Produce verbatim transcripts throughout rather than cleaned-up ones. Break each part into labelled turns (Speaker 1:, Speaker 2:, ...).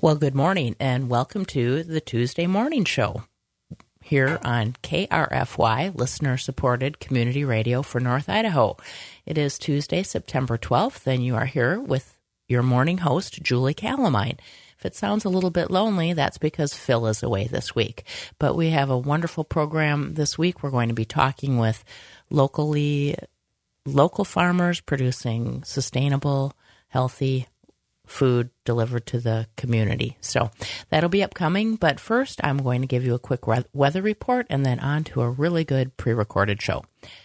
Speaker 1: Well, good morning, and welcome to the Tuesday Morning Show here on K R F Y, listener-supported community radio for North Idaho. It is Tuesday, September twelfth, and you are here with your morning host, Julie Calamine. If it sounds a little bit lonely, that's because Phil is away this week. But we have a wonderful program this week. We're going to be talking with locally local farmers producing sustainable, healthy food delivered to the community. So that'll be upcoming. But first, I'm going to give you a quick weather report and then on to a really good pre-recorded show.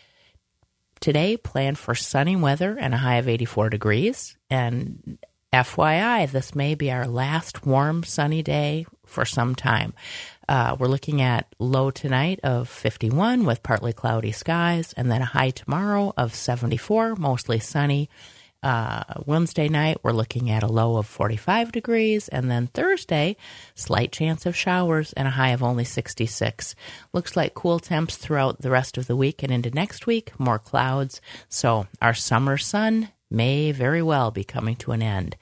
Speaker 1: Today, plan for sunny weather and a high of eighty-four degrees. And F Y I, this may be our last warm, sunny day for some time. Uh, we're looking at low tonight of fifty-one with partly cloudy skies, and then a high tomorrow of seventy-four, mostly sunny. Uh, Wednesday night, we're looking at a low of forty-five degrees, and then Thursday, slight chance of showers and a high of only sixty-six. Looks like cool temps throughout the rest of the week and into next week, more clouds. So our summer sun may very well be coming to an end.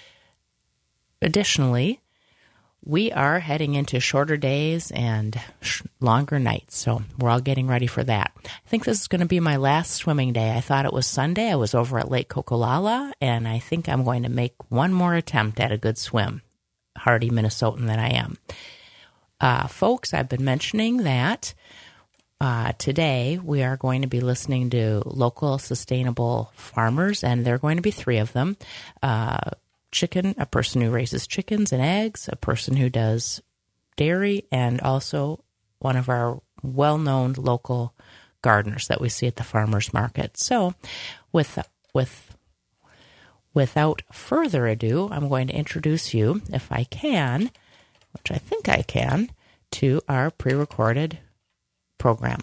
Speaker 1: Additionally, we are heading into shorter days and sh- longer nights, so we're all getting ready for that. I think this is going to be my last swimming day. I thought it was Sunday. I was over at Lake Kokolala, and I think I'm going to make one more attempt at a good swim. Hardy Minnesotan that I am. Uh, folks, I've been mentioning that uh, today we are going to be listening to local sustainable farmers, and there are going to be three of them. Uh Chicken, a person who raises chickens and eggs, a person who does dairy, and also one of our well-known local gardeners that we see at the farmers market. So with with without further ado, I'm going to introduce you, if I can, which I think I can, to our pre-recorded program.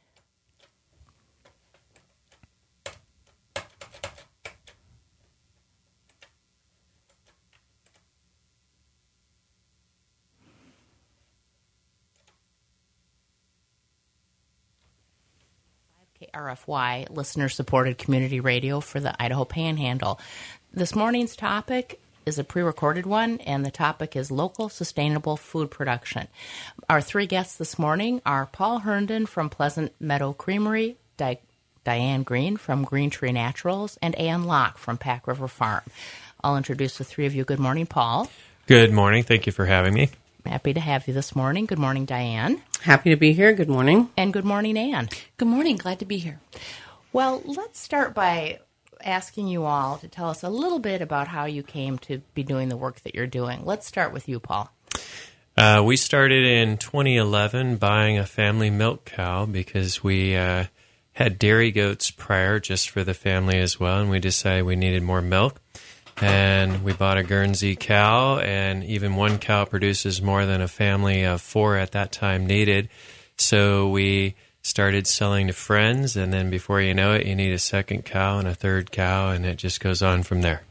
Speaker 1: K R F Y, listener-supported community radio for the Idaho Panhandle. This morning's topic is a pre-recorded one, and the topic is local sustainable food production. Our three guests this morning are Paul Herndon from Pleasant Meadow Creamery, Di- Diane Green from Green Tree Naturals, and Ann Locke from Pack River Farm. I'll introduce the three of you. Good morning, Paul.
Speaker 2: Good morning. Thank you for having me.
Speaker 1: Happy to have you this morning. Good morning, Diane.
Speaker 3: Happy to be here. Good morning.
Speaker 1: And good morning, Ann.
Speaker 4: Good morning. Glad to be here.
Speaker 1: Well, let's start by asking you all to tell us a little bit about how you came to be doing the work that you're doing. Let's start with you, Paul.
Speaker 2: Uh, we started in twenty eleven buying a family milk cow because we uh, had dairy goats prior just for the family as well, and we decided we needed more milk. And we bought a Guernsey cow, and even one cow produces more than a family of four at that time needed. So we started selling to friends, and then before you know it, you need a second cow and a third cow, and it just goes on from there.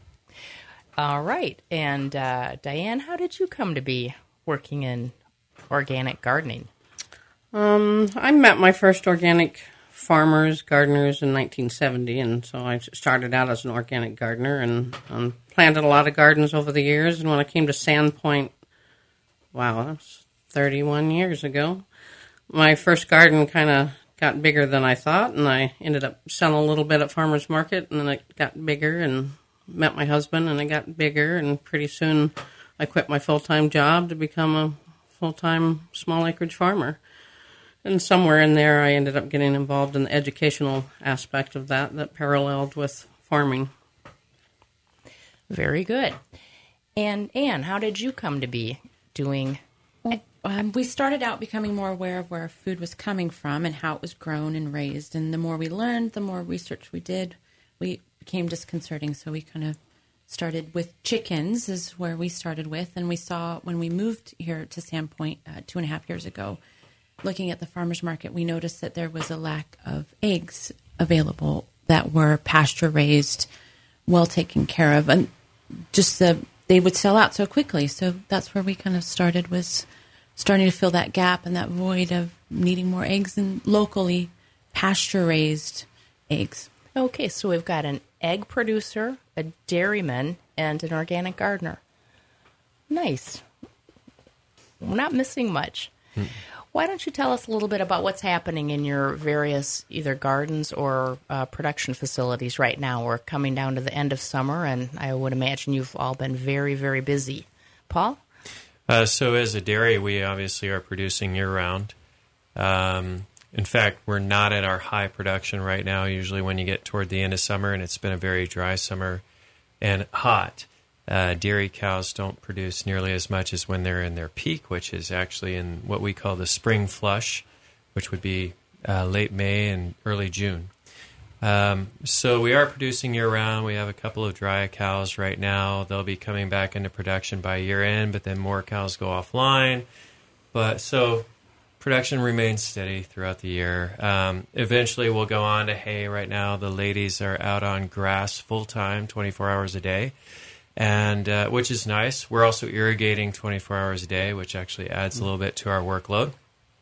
Speaker 1: All right. And uh, Diane, how did you come to be working in organic gardening?
Speaker 3: Um, I met my first organic farmers, gardeners in nineteen seventy, and so I started out as an organic gardener and um, planted a lot of gardens over the years. And when I came to Sandpoint, wow, that's thirty-one years ago, my first garden kind of got bigger than I thought, and I ended up selling a little bit at farmers market, and then it got bigger, and met my husband, and it got bigger, and pretty soon I quit my full-time job to become a full-time small acreage farmer. And somewhere in there, I ended up getting involved in the educational aspect of that that paralleled with farming.
Speaker 1: Very good. And Ann, how did you come to be doing?
Speaker 4: Well, um, we started out becoming more aware of where our food was coming from and how it was grown and raised. And the more we learned, the more research we did, we became disconcerting. So we kind of started with chickens is where we started with. And we saw when we moved here to Sandpoint uh, two and a half years ago, looking at the farmer's market, we noticed that there was a lack of eggs available that were pasture-raised, well taken care of, and just the they would sell out so quickly. So that's where we kind of started, was starting to fill that gap and that void of needing more eggs and locally pasture-raised eggs.
Speaker 1: Okay, so we've got an egg producer, a dairyman, and an organic gardener. Nice. We're not missing much. Hmm. Why don't you tell us a little bit about what's happening in your various either gardens or uh, production facilities right now? We're coming down to the end of summer, and I would imagine you've all been very, very busy. Paul?
Speaker 2: Uh, so as a dairy, we obviously are producing year-round. Um, in fact, we're not at our high production right now, usually when you get toward the end of summer, and it's been a very dry summer and hot. Uh, dairy cows don't produce nearly as much as when they're in their peak, which is actually in what we call the spring flush, which would be uh, late May and early June. Um, so we are producing year-round. We have a couple of dry cows right now. They'll be coming back into production by year-end, but then more cows go offline. But so production remains steady throughout the year. Um, eventually, we'll go on to hay. Right now, the ladies are out on grass full-time, twenty-four hours a day. And uh, which is nice. We're also irrigating twenty-four hours a day, which actually adds a little bit to our workload.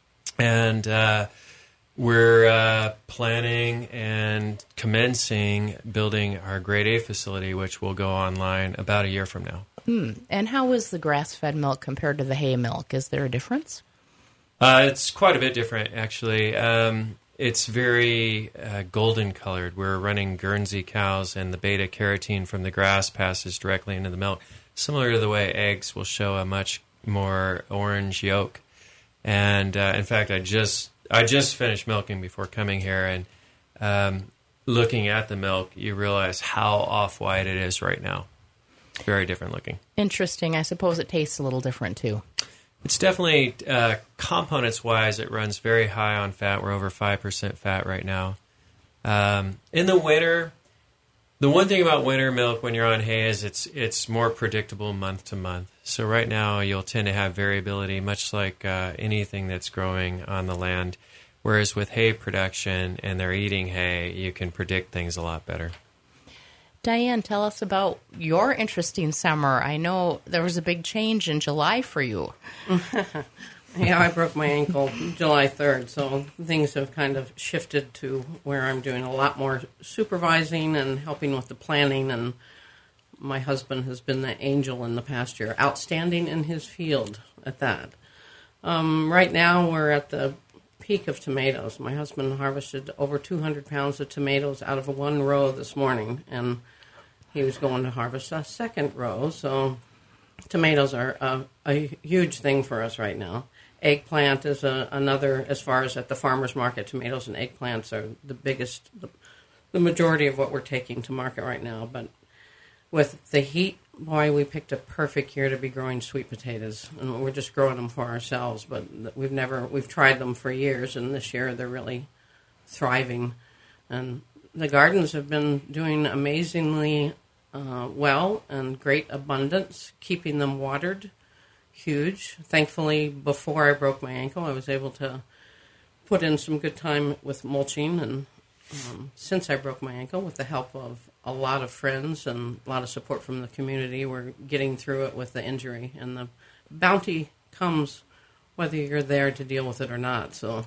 Speaker 2: And uh, we're uh, planning and commencing building our grade A facility, which will go online about a year from now.
Speaker 1: Hmm. And how is the grass-fed milk compared to the hay milk? Is there a difference?
Speaker 2: Uh, it's quite a bit different, actually. Um, It's very uh, golden colored. We're running Guernsey cows, and the beta carotene from the grass passes directly into the milk, similar to the way eggs will show a much more orange yolk. And uh, in fact, I just I just finished milking before coming here, and um, looking at the milk, you realize how off-white it is right now. Very different looking.
Speaker 1: Interesting. I suppose it tastes a little different too.
Speaker 2: It's definitely, uh, components-wise, it runs very high on fat. We're over five percent fat right now. Um, in the winter, the one thing about winter milk when you're on hay is it's it's more predictable month to month. So right now, you'll tend to have variability, much like uh, anything that's growing on the land. Whereas with hay production, and they're eating hay, you can predict things a lot better.
Speaker 1: Diane, tell us about your interesting summer. I know there was a big change in July for you.
Speaker 3: Yeah, I broke my ankle July third, so things have kind of shifted to where I'm doing a lot more supervising and helping with the planning, and my husband has been the angel in the past year, outstanding in his field at that. Um, right now, we're at the peak of tomatoes. My husband harvested over two hundred pounds of tomatoes out of one row this morning, and he was going to harvest a second row, so tomatoes are a, a huge thing for us right now. Eggplant is a, another, as far as at the farmer's market, tomatoes and eggplants are the biggest, the, the majority of what we're taking to market right now. But with the heat, boy, we picked a perfect year to be growing sweet potatoes, and we're just growing them for ourselves. But we've never, we've tried them for years, and this year they're really thriving. And the gardens have been doing amazingly uh, well and great abundance, keeping them watered. Huge. Thankfully, before I broke my ankle, I was able to put in some good time with mulching. And um, since I broke my ankle, with the help of a lot of friends and a lot of support from the community, we're getting through it with the injury. And the bounty comes whether you're there to deal with it or not. So,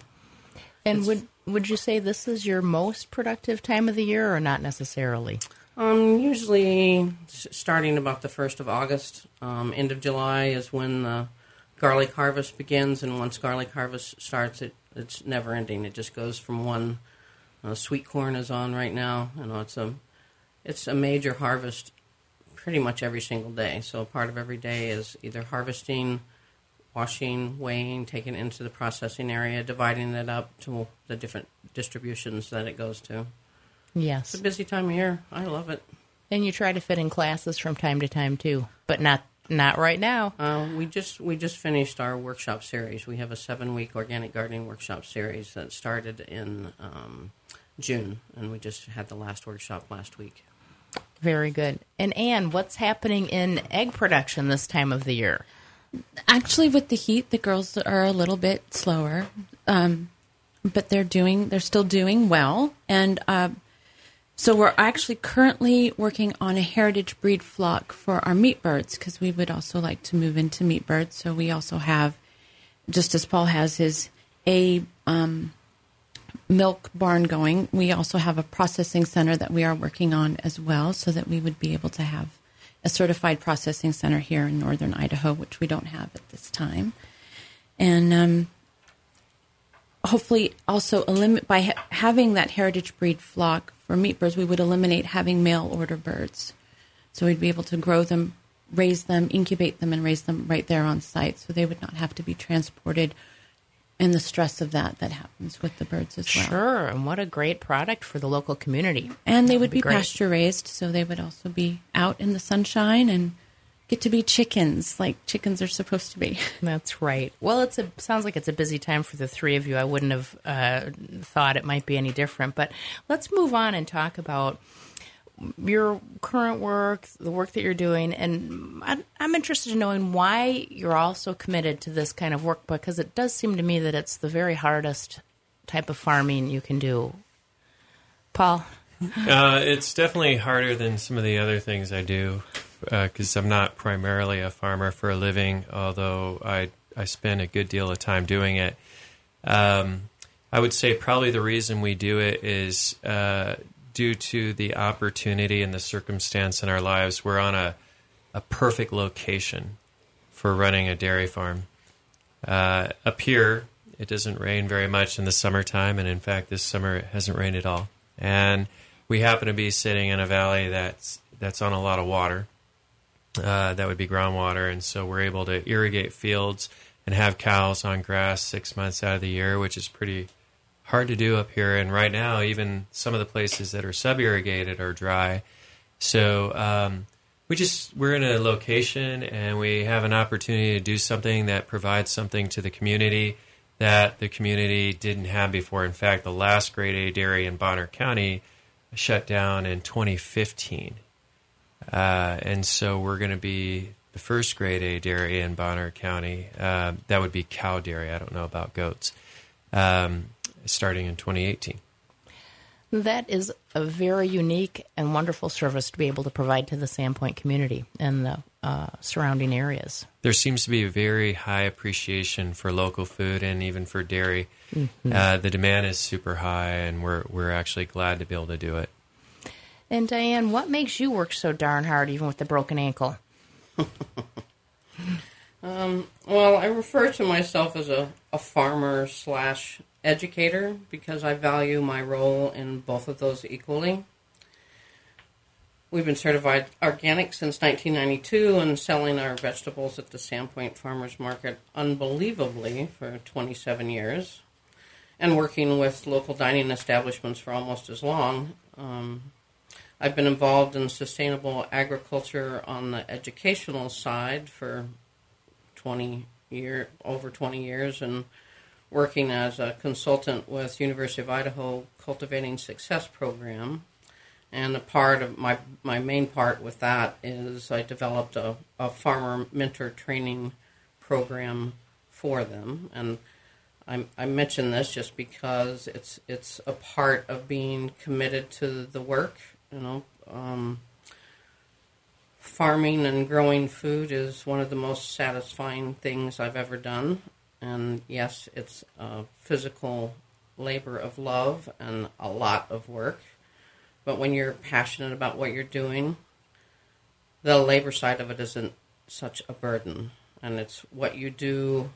Speaker 1: and would would you say this is your most productive time of the year, or not necessarily?
Speaker 3: Um, usually starting about the first of August, um, end of July is when the garlic harvest begins, and once garlic harvest starts, it it's never ending. It just goes from one. Uh, sweet corn is on right now. You know, it's a it's a major harvest, pretty much every single day. So part of every day is either harvesting, washing, weighing, taking it into the processing area, dividing it up to the different distributions that it goes to.
Speaker 1: Yes.
Speaker 3: It's a busy time of year. I love it.
Speaker 1: And you try to fit in classes from time to time, too, but not not right now.
Speaker 3: Uh, we just we just finished our workshop series. We have a seven-week organic gardening workshop series that started in um, June, and we just had the last workshop last week.
Speaker 1: Very good. And Anne, what's happening in egg production this time of the year?
Speaker 4: Actually, with the heat, the girls are a little bit slower, um, but they're doing they're still doing well, and uh, so we're actually currently working on a heritage breed flock for our meat birds, because we would also like to move into meat birds. So we also have, just as Paul has his a um, milk barn going, we also have a processing center that we are working on as well, so that we would be able to have a certified processing center here in northern Idaho, which we don't have at this time. And um, hopefully also eliminate, by ha- having that heritage breed flock for meat birds, we would eliminate having mail order birds. So we'd be able to grow them, raise them, incubate them, and raise them right there on site. So they would not have to be transported, and the stress of that that happens with the birds as well.
Speaker 1: Sure, and what a great product for the local community.
Speaker 4: And they
Speaker 1: That
Speaker 4: would
Speaker 1: be
Speaker 4: be,
Speaker 1: great.
Speaker 4: pasture raised, so they would also be out in the sunshine and get to be chickens like chickens are supposed to be.
Speaker 1: That's right. Well, it's a sounds like it's a busy time for the three of you. I wouldn't have uh, thought it might be any different. But let's move on and talk about your current work, the work that you're doing, and I'm, I'm interested in knowing why you're also committed to this kind of work, because it does seem to me that it's the very hardest type of farming you can do. Paul?
Speaker 2: Uh, it's definitely harder than some of the other things I do, because uh, I'm not primarily a farmer for a living, although I, I spend a good deal of time doing it. Um, I would say probably the reason we do it is uh, due to the opportunity and the circumstance in our lives. We're on a, a perfect location for running a dairy farm. Uh, up here, it doesn't rain very much in the summertime, and in fact, this summer it hasn't rained at all. And we happen to be sitting in a valley that's that's on a lot of water. Uh, that would be groundwater, and so we're able to irrigate fields and have cows on grass six months out of the year, which is pretty hard to do up here. And right now, even some of the places that are sub-irrigated are dry. So um, we just we're in a location, and we have an opportunity to do something that provides something to the community that the community didn't have before. In fact, the last grade A dairy in Bonner County shut down in twenty fifteen. Uh, and so we're going to be the first grade A dairy in Bonner County. Uh, that would be cow dairy. I don't know about goats. Um, starting in twenty eighteen.
Speaker 1: That is a very unique and wonderful service to be able to provide to the Sandpoint community and the uh, surrounding areas.
Speaker 2: There seems to be a very high appreciation for local food and even for dairy. Mm-hmm. Uh, the demand is super high, and we're we're actually glad to be able to do it.
Speaker 1: And Diane, what makes you work so darn hard, even with the broken ankle?
Speaker 3: um, well, I refer to myself as a, a farmer slash educator because I value my role in both of those equally. We've been certified organic since nineteen ninety-two and selling our vegetables at the Sandpoint Farmers Market unbelievably for twenty-seven years, and working with local dining establishments for almost as long. Um, I've been involved in sustainable agriculture on the educational side for twenty year over twenty years, and working as a consultant with University of Idaho Cultivating Success program. And a part of my my main part with that is I developed a, a farmer mentor training program for them. And I, I mention this just because it's it's a part of being committed to the work. You know, um, farming and growing food is one of the most satisfying things I've ever done. And yes, it's a physical labor of love and a lot of work. But when you're passionate about what you're doing, the labor side of it isn't such a burden. And it's what you do,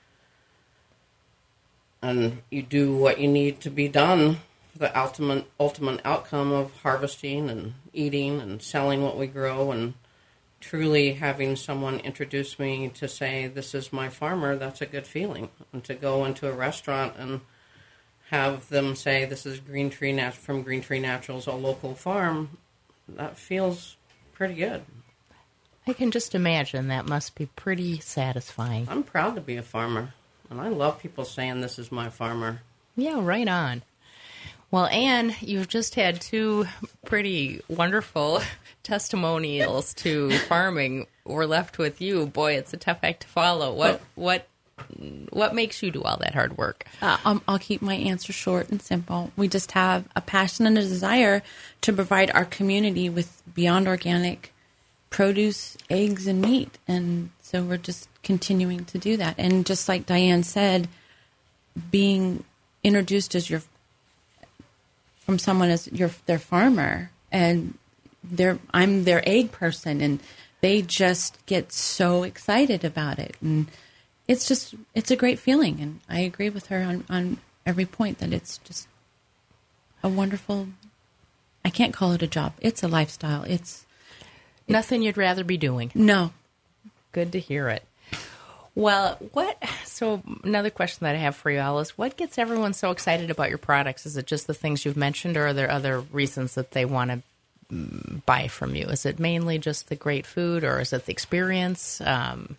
Speaker 3: and you do what you need to be done for the ultimate, ultimate outcome of harvesting and eating and selling what we grow, and truly having someone introduce me to say, this is my farmer, that's a good feeling. And to go into a restaurant and have them say, this is Green Tree Nat- from Green Tree Naturals, a local farm, that feels pretty good.
Speaker 1: I can just imagine that must be pretty satisfying.
Speaker 3: I'm proud to be a farmer, and I love people saying, this is my farmer.
Speaker 1: Yeah, right on. Well, Anne, you've just had two pretty wonderful testimonials to farming. We're left with you. Boy, it's a tough act to follow. What what what makes you do all that hard work?
Speaker 4: Uh, um, I'll keep my answer short and simple. We just have a passion and a desire to provide our community with beyond organic produce, eggs, and meat. And so we're just continuing to do that. And just like Diane said, being introduced as your from someone as your their farmer and they're I'm their egg person, and they just get so excited about it, and it's just it's a great feeling. And I agree with her on, on every point that it's just a wonderful. I can't call it a job. It's a lifestyle. It's
Speaker 1: nothing you'd rather be doing.
Speaker 4: No.
Speaker 1: Good to hear it. Well, what? So another question that I have for you, Alice, what gets everyone so excited about your products? Is it just the things you've mentioned, or are there other reasons that they want to buy from you? Is it mainly just the great food, or is it the experience? Um,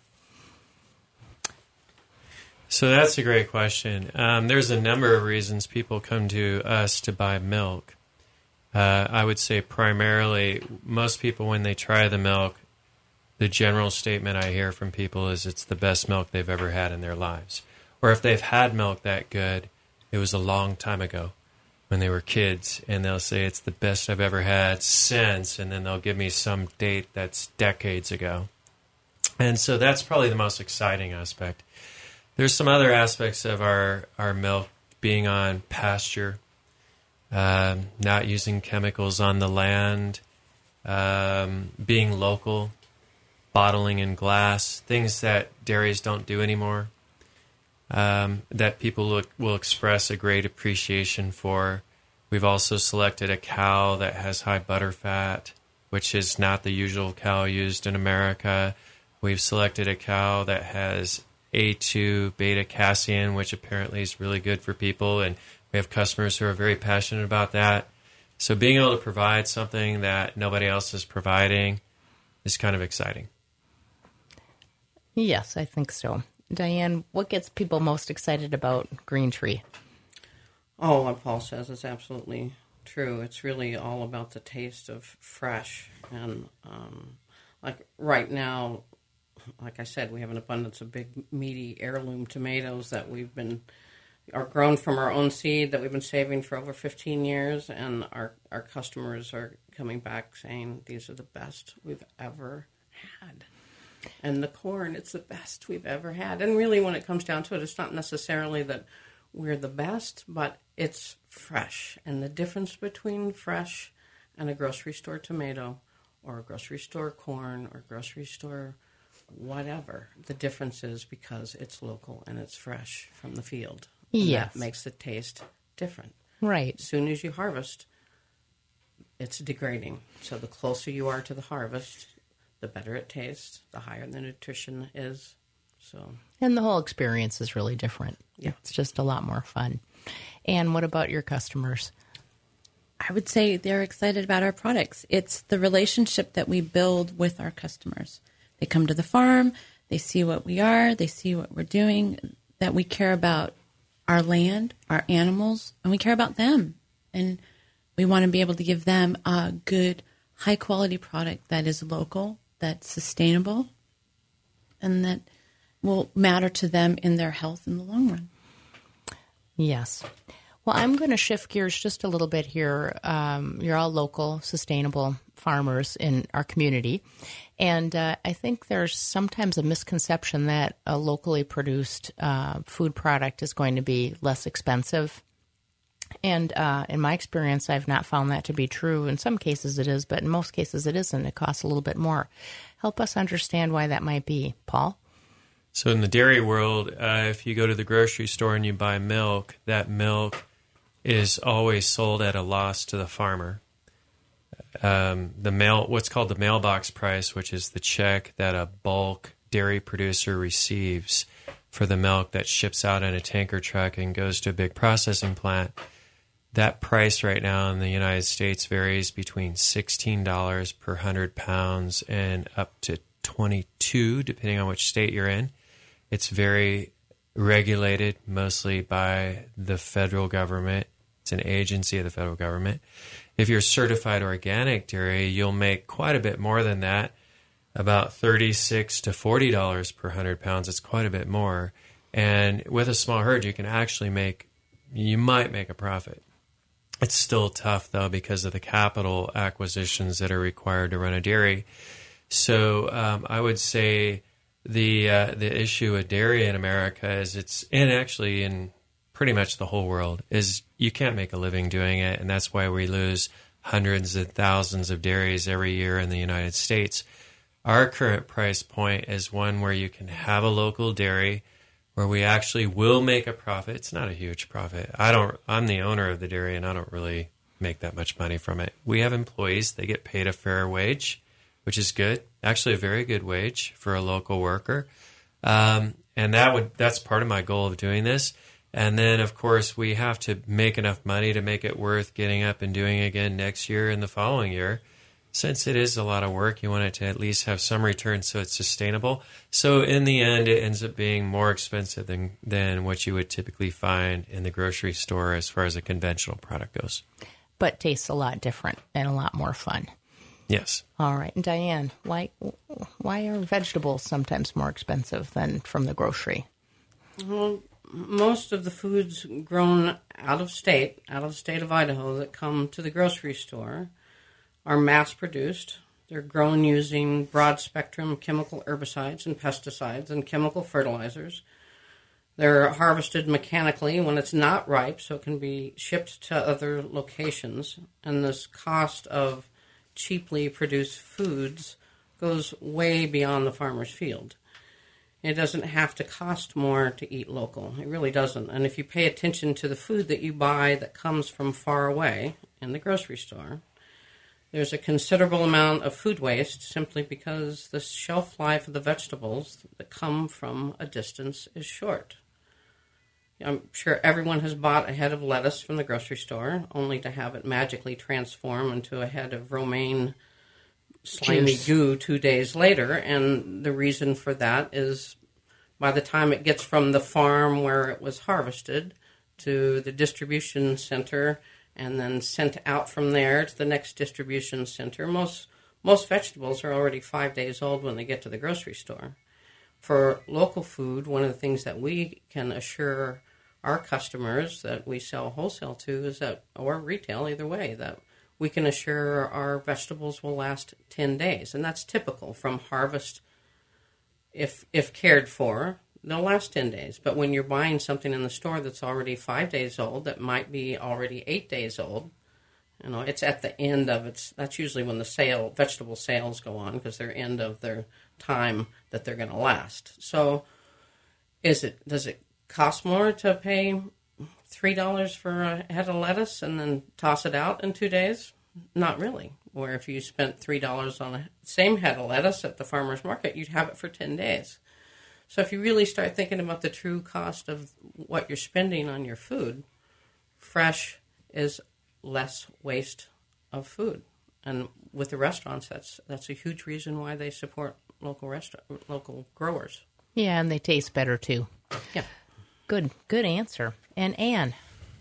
Speaker 2: so that's a great question. Um, there's a number of reasons people come to us to buy milk. Uh, I would say primarily most people, when they try the milk, the general statement I hear from people is it's the best milk they've ever had in their lives. Or if they've had milk that good, it was a long time ago when they were kids, and they'll say it's the best I've ever had since, and then they'll give me some date that's decades ago. And so that's probably the most exciting aspect. There's some other aspects of our, our milk being on pasture, um, not using chemicals on the land, um, being local, bottling in glass, things that dairies don't do anymore, um, that people look, will express a great appreciation for. We've also selected a cow that has high butter fat, which is not the usual cow used in America. We've selected a cow that has A two beta-casein, which apparently is really good for people, and we have customers who are very passionate about that. So being able to provide something that nobody else is providing is kind of exciting.
Speaker 1: Yes, I think so. Diane, what gets people most excited about Green Tree?
Speaker 3: Oh, what Paul says is absolutely true. It's really all about the taste of fresh. And um, like right now, like I said, we have an abundance of big, meaty heirloom tomatoes that we've been, are grown from our own seed that we've been saving for over fifteen years. And our, our customers are coming back saying, these are the best we've ever had. And the corn, it's the best we've ever had. And really, when it comes down to it, it's not necessarily that we're the best, but it's fresh. And the difference between fresh and a grocery store tomato or a grocery store corn or grocery store whatever, the difference is because it's local and it's fresh from the field. And
Speaker 1: yes.
Speaker 3: That makes the taste different.
Speaker 1: Right.
Speaker 3: As soon as you harvest, it's degrading. So the closer you are to the harvest, the better it tastes, the higher the nutrition is. So,
Speaker 1: and the whole experience is really different.
Speaker 3: Yeah.
Speaker 1: It's just a lot more fun. And what about your customers?
Speaker 4: I would say they're excited about our products. It's the relationship that we build with our customers. They come to the farm, they see what we are, they see what we're doing, that we care about our land, our animals, and we care about them. And we want to be able to give them a good, high-quality product that is local, that's sustainable, and that will matter to them in their health in the long run.
Speaker 1: Yes. Well, I'm going to shift gears just a little bit here. Um, you're all local, sustainable farmers in our community. And uh, I think there's sometimes a misconception that a locally produced uh, food product is going to be less expensive. And uh, in my experience, I've not found that to be true. In some cases it is, but in most cases it isn't. It costs a little bit more. Help us understand why that might be, Paul.
Speaker 2: So in the dairy world, uh, if you go to the grocery store and you buy milk, that milk is always sold at a loss to the farmer. Um, the mail, what's called the mailbox price, which is the check that a bulk dairy producer receives for the milk that ships out in a tanker truck and goes to a big processing plant. That price right now in the United States varies between sixteen dollars per one hundred pounds and up to twenty-two dollars, depending on which state you're in. It's very regulated, mostly by the federal government. It's an agency of the federal government. If you're certified organic dairy, you'll make quite a bit more than that, about thirty-six to forty dollars per one hundred pounds. It's quite a bit more. And with a small herd, you can actually make, you might make a profit. It's still tough, though, because of the capital acquisitions that are required to run a dairy. So um, I would say the uh, the issue with dairy in America is it's, and actually in pretty much the whole world, is you can't make a living doing it, and that's why we lose hundreds of thousands of dairies every year in the United States. Our current price point is one where you can have a local dairy where we actually will make a profit. It's not a huge profit. I don't, I'm the owner of the dairy and I don't really make that much money from it. We have employees. They get paid a fair wage, which is good. Actually, a very good wage for a local worker. Um, and that would, that's part of my goal of doing this. And then, of course, we have to make enough money to make it worth getting up and doing again next year and the following year. Since it is a lot of work, you want it to at least have some return so it's sustainable. So in the end, it ends up being more expensive than, than what you would typically find in the grocery store as far as a conventional product goes.
Speaker 1: But tastes a lot different and a lot more fun.
Speaker 2: Yes.
Speaker 1: All right. And Diane, why why are vegetables sometimes more expensive than from the grocery?
Speaker 3: Well, most of the foods grown out of state, out of the state of Idaho, that come to the grocery store are mass-produced. They're grown using broad-spectrum chemical herbicides and pesticides and chemical fertilizers. They're harvested mechanically when it's not ripe, so it can be shipped to other locations. And this cost of cheaply produced foods goes way beyond the farmer's field. It doesn't have to cost more to eat local. It really doesn't. And if you pay attention to the food that you buy that comes from far away in the grocery store, there's a considerable amount of food waste simply because the shelf life of the vegetables that come from a distance is short. I'm sure everyone has bought a head of lettuce from the grocery store only to have it magically transform into a head of romaine slimy
Speaker 1: Juice.
Speaker 3: goo two days later. And the reason for that is by the time it gets from the farm where it was harvested to the distribution center and then sent out from there to the next distribution center, most most vegetables are already five days old when they get to the grocery store. For local food, one of the things that we can assure our customers that we sell wholesale to is that, or retail, either way, that we can assure our vegetables will last ten days. And that's typical from harvest. If if cared for, they'll last ten days. But when you're buying something in the store that's already five days old, that might be already eight days old, you know, it's at the end of its, that's usually when the sale, vegetable sales go on because they're end of their time that they're going to last. So is it, does it cost more to pay three dollars for a head of lettuce and then toss it out in two days? Not really. Where if you spent three dollars on the same head of lettuce at the farmer's market, you'd have it for ten days. So if you really start thinking about the true cost of what you're spending on your food, fresh is less waste of food. And with the restaurants, that's that's a huge reason why they support local restaurant, local growers.
Speaker 1: Yeah, and they taste better too.
Speaker 3: Yeah.
Speaker 1: Good, good answer. And Anne?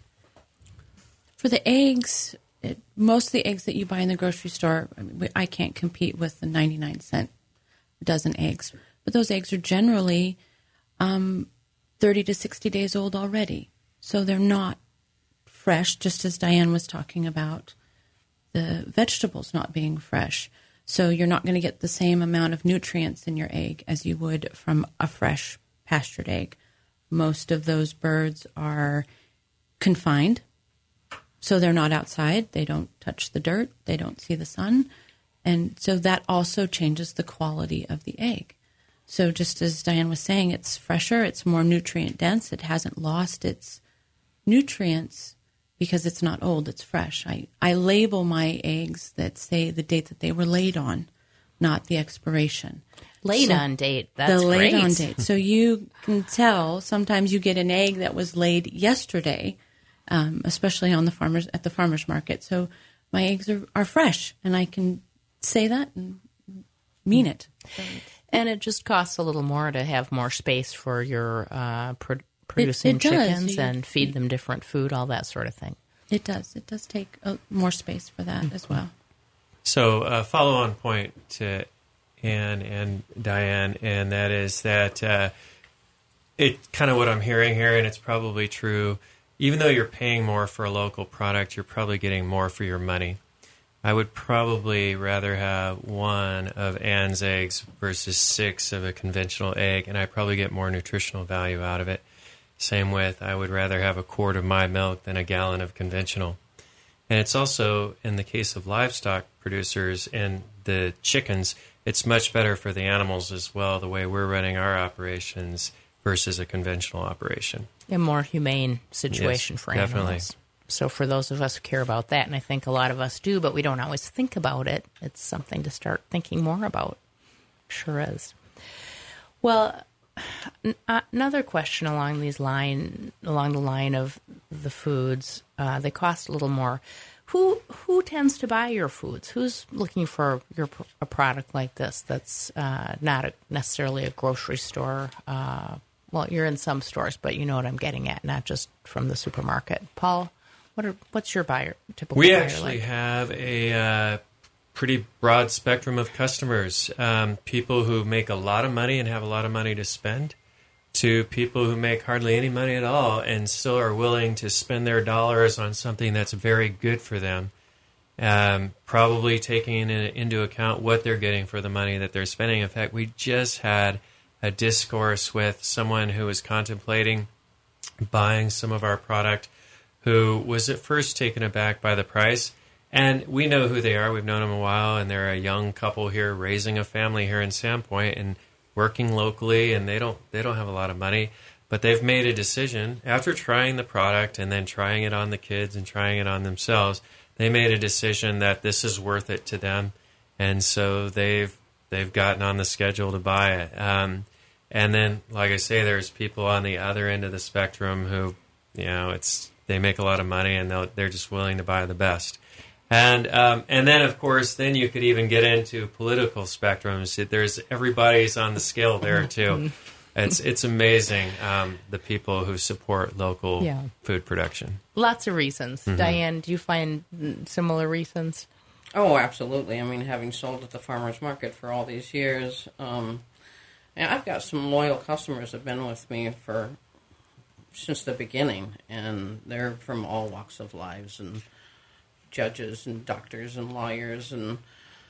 Speaker 4: For the eggs, it, most of the eggs that you buy in the grocery store, I, mean, I can't compete with the ninety-nine cent dozen eggs. But those eggs are generally um, thirty to sixty days old already. So they're not fresh, just as Diane was talking about the vegetables not being fresh. So you're not going to get the same amount of nutrients in your egg as you would from a fresh pastured egg. Most of those birds are confined, so they're not outside. They don't touch the dirt. They don't see the sun. And so that also changes the quality of the egg. So just as Diane was saying, it's fresher, it's more nutrient dense. It hasn't lost its nutrients because it's not old, it's fresh. I, I label my eggs that say the date that they were laid on, not the expiration.
Speaker 1: Laid
Speaker 4: So
Speaker 1: on date. That's
Speaker 4: the
Speaker 1: great.
Speaker 4: laid on date. So you can tell sometimes you get an egg that was laid yesterday, um, especially on the farmers at the farmers market. So my eggs are, are fresh, and I can say that and mean it. So
Speaker 1: And it just costs a little more to have more space for your uh, pro- producing
Speaker 4: it does.
Speaker 1: chickens
Speaker 4: You-
Speaker 1: and feed them different food, all that sort of thing.
Speaker 4: it does. It does take uh, more space for that as well.
Speaker 2: So a follow-on point to Anne and Diane, and that is that uh, it kind of what I'm hearing here, and it's probably true. Even though you're paying more for a local product, you're probably getting more for your money. I would probably rather have one of Anne's eggs versus six of a conventional egg, and I probably get more nutritional value out of it. Same with, I would rather have a quart of my milk than a gallon of conventional. And it's also, in the case of livestock producers and the chickens, it's much better for the animals as well, the way we're running our operations versus a conventional operation.
Speaker 1: A more humane situation
Speaker 2: Yes,
Speaker 1: for
Speaker 2: definitely.
Speaker 1: animals. So for those of us who care about that, and I think a lot of us do, but we don't always think about it, it's something to start thinking more about. Sure is. Well, n- uh, another question along these line, along the line of the foods, uh, they cost a little more. Who who tends to buy your foods? Who's looking for your pr- a product like this that's uh, not a, necessarily a grocery store? Uh, well, you're in some stores, but you know what I'm getting at, not just from the supermarket. Paul, what are what's your buyer typical?
Speaker 2: We
Speaker 1: buyer
Speaker 2: actually
Speaker 1: like?
Speaker 2: have a uh, pretty broad spectrum of customers. Um, people who make a lot of money and have a lot of money to spend, to people who make hardly any money at all and still are willing to spend their dollars on something that's very good for them, um, probably taking in, into account what they're getting for the money that they're spending. In fact, we just had a discourse with someone who was contemplating buying some of our product, who was at first taken aback by the price. And we know who they are. We've known them a while, and they're a young couple here raising a family here in Sandpoint and working locally, and they don't they don't have a lot of money, but they've made a decision after trying the product and then trying it on the kids and trying it on themselves. They made a decision that this is worth it to them, and so they've they've gotten on the schedule to buy it. Um, and then, like I say, there's people on the other end of the spectrum who, you know, it's they make a lot of money and they'll, they're just willing to buy the best. And um, and then, of course, then you could even get into political spectrums. There's everybody's on the scale there, too. It's it's amazing, um, the people who support local
Speaker 1: Yeah.
Speaker 2: food production.
Speaker 1: Lots of reasons.
Speaker 2: Mm-hmm.
Speaker 1: Diane, do you find similar reasons?
Speaker 3: Oh, absolutely. I mean, having sold at the farmer's market for all these years, um, and I've got some loyal customers that have been with me for since the beginning, and they're from all walks of lives, and judges and doctors and lawyers and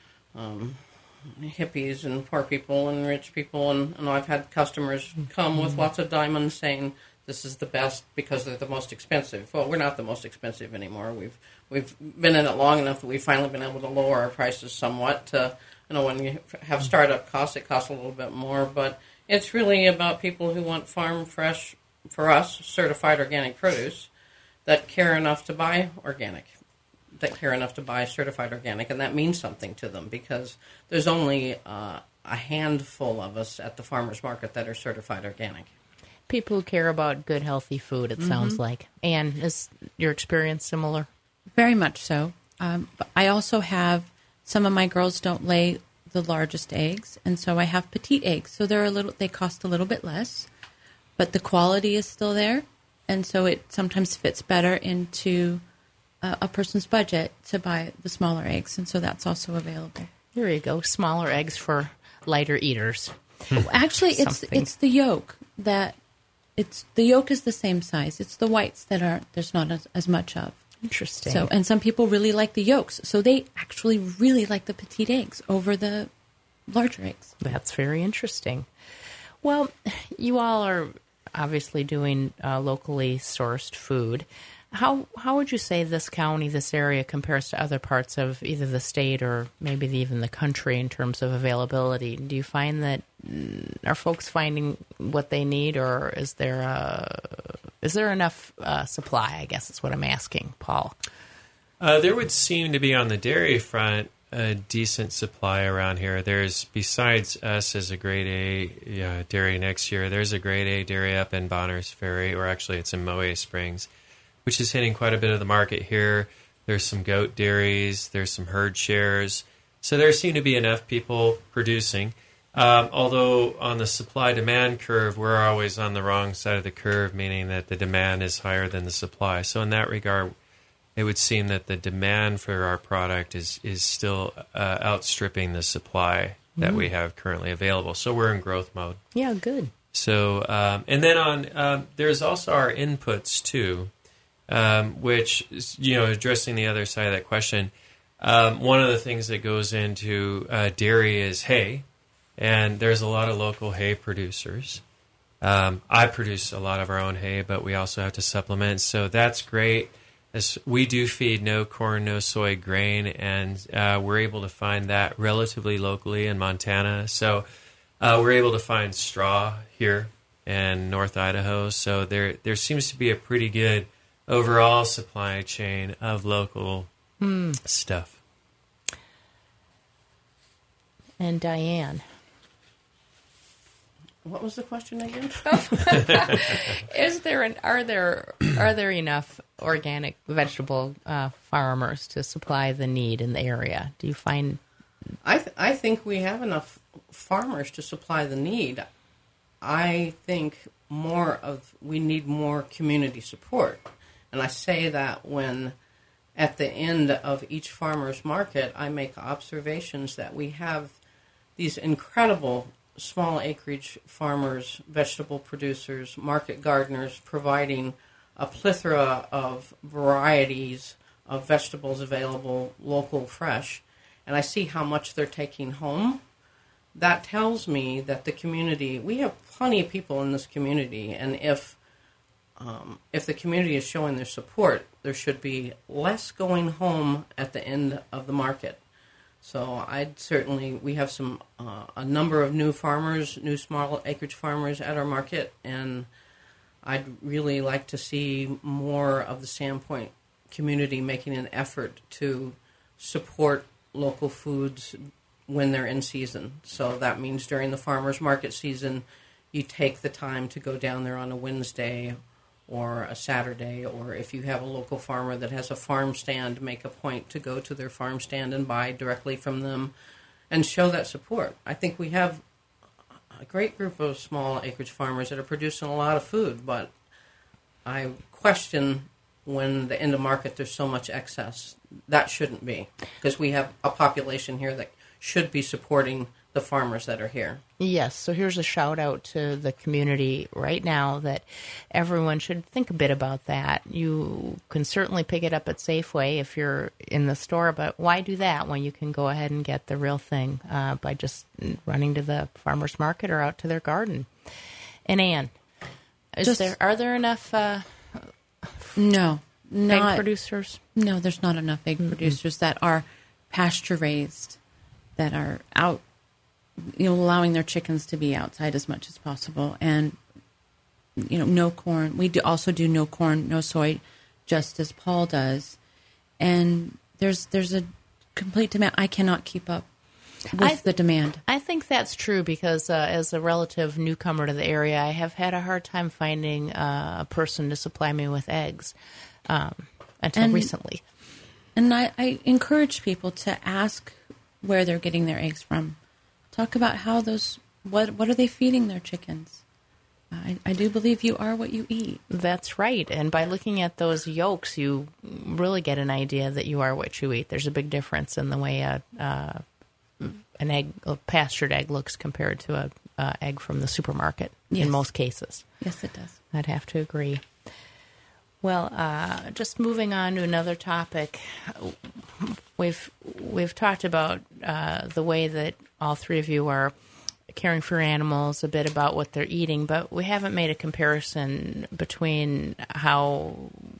Speaker 3: um, hippies and poor people and rich people. And, and I've had customers come with lots of diamonds saying this is the best because they're the most expensive. Well, we're not the most expensive anymore. We've we've been in it long enough that we've finally been able to lower our prices somewhat. To, you know, when you have startup costs, it costs a little bit more. But it's really about people who want farm fresh, for us, certified organic produce that care enough to buy organic. that care enough to buy certified organic, and that means something to them because there's only uh, a handful of us at the farmer's market that are certified organic.
Speaker 1: People who care about good, healthy food, it
Speaker 4: Mm-hmm.
Speaker 1: sounds like. Anne, is your experience similar?
Speaker 4: Very much so. Um, but I also have some of my girls don't lay the largest eggs, and so I have petite eggs. So they're a little, they cost a little bit less, but the quality is still there, and so it sometimes fits better into uh, a person's budget to buy the smaller eggs, and so that's also available.
Speaker 1: There you go. Smaller eggs for lighter eaters.
Speaker 4: Actually, it's
Speaker 1: Something.
Speaker 4: it's the yolk that it's the yolk is the same size. It's the whites that are there's not as, as much of.
Speaker 1: Interesting.
Speaker 4: So, and some people really like the yolks, so they actually really like the petite eggs over the larger eggs.
Speaker 1: That's very interesting. Well, you all are obviously doing uh, locally sourced food. How how would you say this county, this area, compares to other parts of either the state or maybe even the country in terms of availability? Do you find that mm, are folks finding what they need, or is there a, is there enough uh, supply? I guess is what I'm asking, Paul.
Speaker 2: Uh, there would seem to be on the dairy front a decent supply around here. There's, besides us as a grade A uh, dairy next year, there's a grade A dairy up in Bonners Ferry, or actually it's in Moe Springs, which is hitting quite a bit of the market here. There's some goat dairies, there's some herd shares. So there seem to be enough people producing. Um, although on the supply-demand curve, we're always on the wrong side of the curve, meaning that the demand is higher than the supply. So in that regard, it would seem that the demand for our product is, is still uh, outstripping the supply that we have currently available. So we're in growth mode.
Speaker 1: Yeah, good.
Speaker 2: So, um, and then on, um, there's also our inputs too, um, which, is, you know, addressing the other side of that question. Um, one of the things that goes into uh, dairy is hay, and there's a lot of local hay producers. Um, I produce a lot of our own hay, but we also have to supplement, so that's great. as we do feed no corn, no soy grain, and uh, we're able to find that relatively locally in Montana. So uh, we're able to find straw here in North Idaho. So there there seems to be a pretty good overall supply chain of local mm. stuff.
Speaker 1: And Diane.
Speaker 3: What was the question again?
Speaker 1: Is there an are there are there enough organic vegetable uh, farmers to supply the need in the area? Do you find?
Speaker 3: I th- I think we have enough farmers to supply the need. I think more of we need more community support, and I say that when at the end of each farmer's market, I make observations that we have these incredible small acreage farmers, vegetable producers, market gardeners providing a plethora of varieties of vegetables available, local, fresh, and I see how much they're taking home. That tells me that the community, we have plenty of people in this community, and if um, if the community is showing their support, there should be less going home at the end of the market. So I'd certainly, we have some, uh, a number of new farmers, new small acreage farmers at our market, and I'd really like to see more of the Sandpoint community making an effort to support local foods when they're in season. So that means during the farmers market season, you take the time to go down there on a Wednesday or a Saturday, or if you have a local farmer that has a farm stand, make a point to go to their farm stand and buy directly from them and show that support. I think we have a great group of small acreage farmers that are producing a lot of food, but I question when the end of market there's so much excess. That shouldn't be, because we have a population here that should be supporting the farmers that are here.
Speaker 1: Yes, so here's a shout out to the community right now that everyone should think a bit about that. You can certainly pick it up at Safeway if you're in the store, but why do that when you can go ahead and get the real thing uh, by just running to the farmer's market or out to their garden? And Ann, is
Speaker 4: just,
Speaker 1: there are there enough uh,
Speaker 4: no, not,
Speaker 1: egg producers?
Speaker 4: No, there's not enough egg mm-hmm. producers that are pasture raised, that are out, you know, allowing their chickens to be outside as much as possible. And, you know, no corn. We do also do no corn, no soy, just as Paul does. And there's there's a complete demand. I cannot keep up with
Speaker 1: I,
Speaker 4: the demand.
Speaker 1: I think that's true because uh, as a relative newcomer to the area, I have had a hard time finding uh, a person to supply me with eggs um, until
Speaker 4: and,
Speaker 1: recently.
Speaker 4: And I, I encourage people to ask where they're getting their eggs from. Talk about how those, what what are they feeding their chickens? I, I do believe you are what you eat.
Speaker 1: That's right. And by looking at those yolks, you really get an idea that you are what you eat. There's a big difference in the way a, uh, an egg, a pastured egg looks compared to a uh, egg from the supermarket
Speaker 4: yes.
Speaker 1: in most cases.
Speaker 4: Yes, it does.
Speaker 1: I'd have to agree. Well, uh, just moving on to another topic, we've we've talked about uh, the way that all three of you are caring for animals, a bit about what they're eating, but we haven't made a comparison between how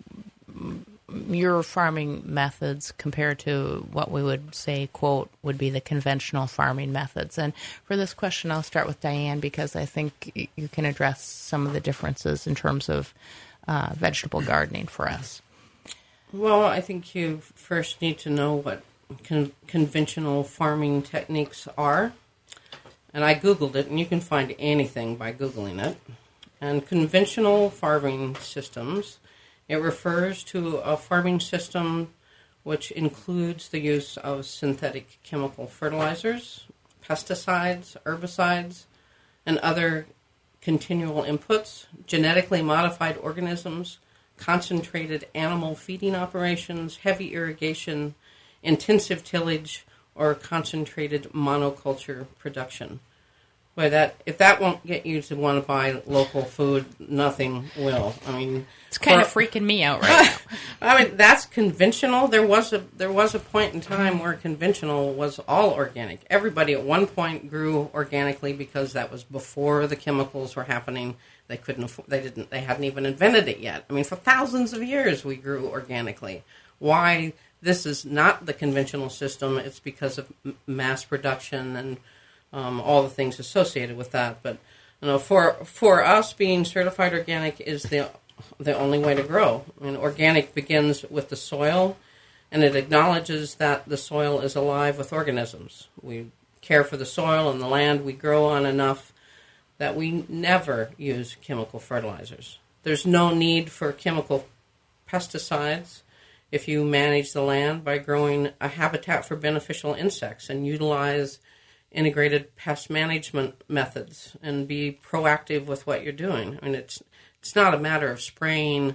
Speaker 1: your farming methods compared to what we would say, quote, would be the conventional farming methods. And for this question, I'll start with Diane because I think you can address some of the differences in terms of Uh, vegetable gardening for us.
Speaker 3: Well, I think you first need to know what con- conventional farming techniques are. And I Googled it, and you can find anything by Googling it. And conventional farming systems, it refers to a farming system which includes the use of synthetic chemical fertilizers, pesticides, herbicides, and other continual inputs, genetically modified organisms, concentrated animal feeding operations, heavy irrigation, intensive tillage, or concentrated monoculture production. Boy, that if that won't get you to want to buy local food, nothing will. I mean,
Speaker 1: it's kind
Speaker 3: for,
Speaker 1: of freaking me out right now.
Speaker 3: I mean, that's conventional. There was a there was a point in time where conventional was all organic. Everybody at one point grew organically because that was before the chemicals were happening. They couldn't afford, they didn't, they hadn't even invented it yet. I mean, for thousands of years we grew organically. Why this is not the conventional system, it's because of m- mass production and um, all the things associated with that. But, you know, for for us, being certified organic is the the only way to grow. I mean, organic begins with the soil, and it acknowledges that the soil is alive with organisms. We care for the soil and the land we grow on enough that we never use chemical fertilizers. There's no need for chemical pesticides if you manage the land by growing a habitat for beneficial insects and utilize integrated pest management methods and be proactive with what you're doing. I mean, it's it's not a matter of spraying